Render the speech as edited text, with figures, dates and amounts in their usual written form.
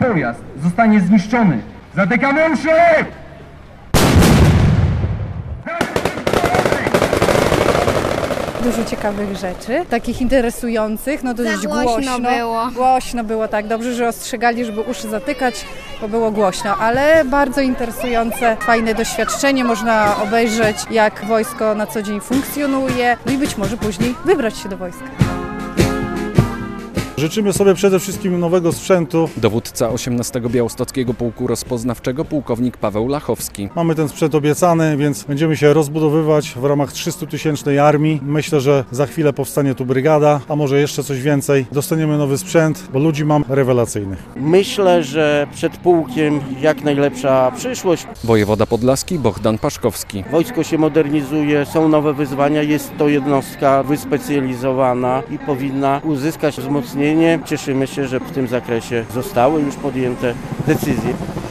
Pojazd zostanie zniszczony. Zatykamy uszy! Dużo ciekawych rzeczy, takich interesujących, no dość głośno było. Głośno było, tak. Dobrze, że ostrzegali, żeby uszy zatykać, bo było głośno, ale bardzo interesujące, fajne doświadczenie. Można obejrzeć, jak wojsko na co dzień funkcjonuje, no i być może później wybrać się do wojska. Życzymy sobie przede wszystkim nowego sprzętu. Dowódca 18 Białostockiego Pułku Rozpoznawczego pułkownik Paweł Lachowski. Mamy ten sprzęt obiecany, więc będziemy się rozbudowywać w ramach 300-tysięcznej armii. Myślę, że za chwilę powstanie tu brygada, a może jeszcze coś więcej. Dostaniemy nowy sprzęt, bo ludzi mam rewelacyjnych. Myślę, że przed pułkiem jak najlepsza przyszłość. Wojewoda podlaski Bohdan Paszkowski. Wojsko się modernizuje, są nowe wyzwania, jest to jednostka wyspecjalizowana i powinna uzyskać wzmocnienie. Cieszymy się, że w tym zakresie zostały już podjęte decyzje.